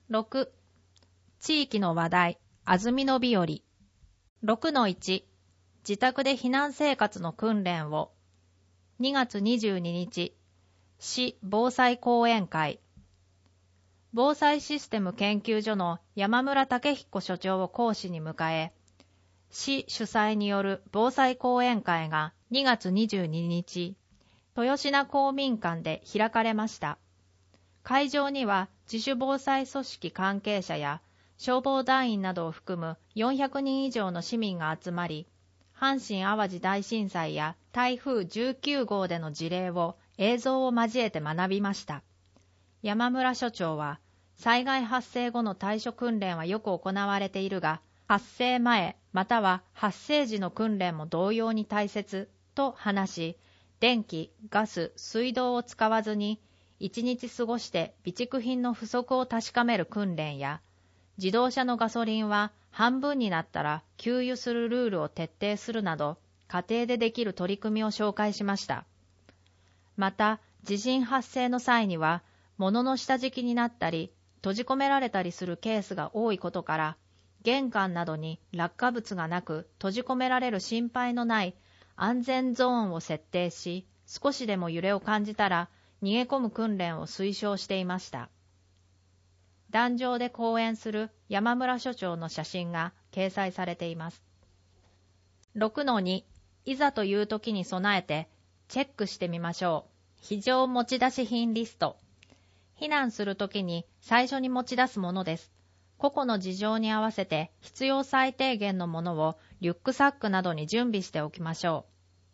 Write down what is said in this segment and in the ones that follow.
6、地域の話題、安曇野日和。6-1、自宅で避難生活の訓練を。2月22日、市防災講演会。防災システム研究所の山村武彦所長を講師に迎え、市主催による防災講演会が2月22日、豊品公民館で開かれました。会場には自主防災組織関係者や消防団員などを含む400人以上の市民が集まり、阪神・淡路大震災や台風19号での事例を映像を交えて学びました。山村所長は、災害発生後の対処訓練はよく行われているが、発生前または発生時の訓練も同様に大切と話し、電気、ガス、水道を使わずに1日過ごして備蓄品の不足を確かめる訓練や、自動車のガソリンは半分になったら給油するルールを徹底するなど、家庭でできる取り組みを紹介しました。また、地震発生の際には、物の下敷きになったり、閉じ込められたりするケースが多いことから、玄関などに落下物がなく閉じ込められる心配のない安全ゾーンを設定し、少しでも揺れを感じたら逃げ込む訓練を推奨していました。壇上で講演する山村所長の写真が掲載されています。6-2、いざという時に備えてチェックしてみましょう。非常持ち出し品リスト。避難する時に最初に持ち出すものです。個々の事情に合わせて必要最低限のものをリュックサックなどに準備しておきましょ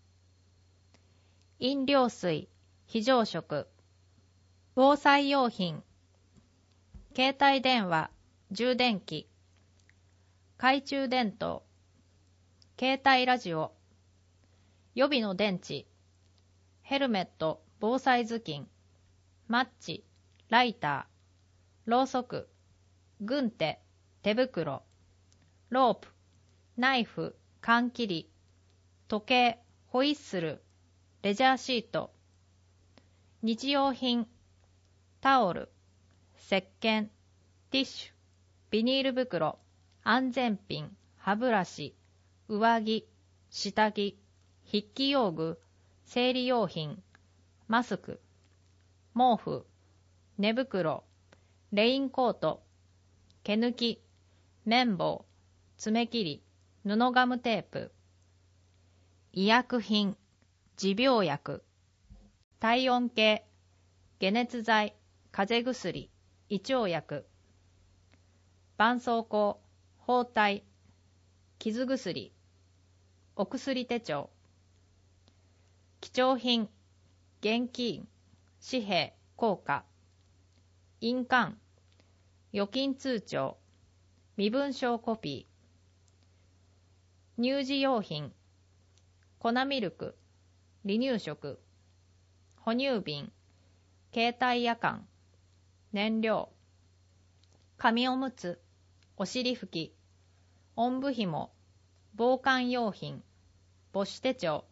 う。飲料水、非常食、防災用品、携帯電話、充電器、懐中電灯、携帯ラジオ、予備の電池、ヘルメット、防災頭巾、マッチ、ライター、ろうそく、軍手、手袋、ロープ、ナイフ、缶切り、時計、ホイッスル、レジャーシート、日用品、タオル、石鹸、ティッシュ、ビニール袋、安全ピン、歯ブラシ、上着、下着、筆記用具、生理用品、マスク、毛布、寝袋、レインコート、毛抜き、綿棒、爪切り、布ガムテープ、医薬品、持病薬、体温計、解熱剤、風邪薬、胃腸薬、絆創膏、包帯、傷薬、お薬手帳、貴重品、現金、紙幣、硬貨、印鑑、預金通帳、身分証コピー、乳児用品、粉ミルク、離乳食、哺乳瓶、携帯夜間、燃料、紙おむつ、お尻拭き、おんぶひも、防寒用品、母子手帳、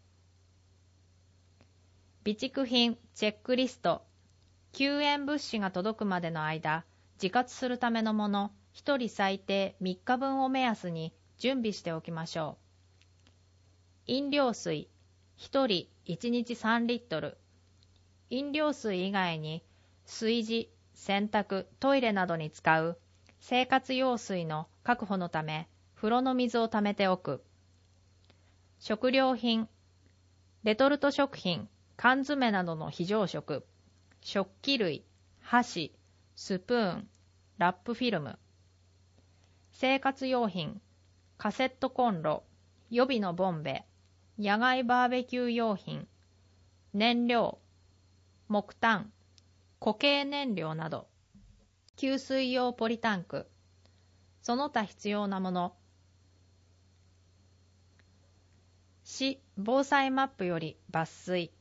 備蓄品チェックリスト、救援物資が届くまでの間、自活するためのもの、1人最低3日分を目安に準備しておきましょう。飲料水、1人1日3リットル。飲料水以外に、炊事、洗濯、トイレなどに使う生活用水の確保のため、風呂の水をためておく。食料品、レトルト食品、缶詰などの非常食、食器類、箸、スプーン、ラップフィルム。生活用品、カセットコンロ、予備のボンベ、野外バーベキュー用品、燃料、木炭、固形燃料など、給水用ポリタンク、その他必要なもの。市防災マップより抜粋。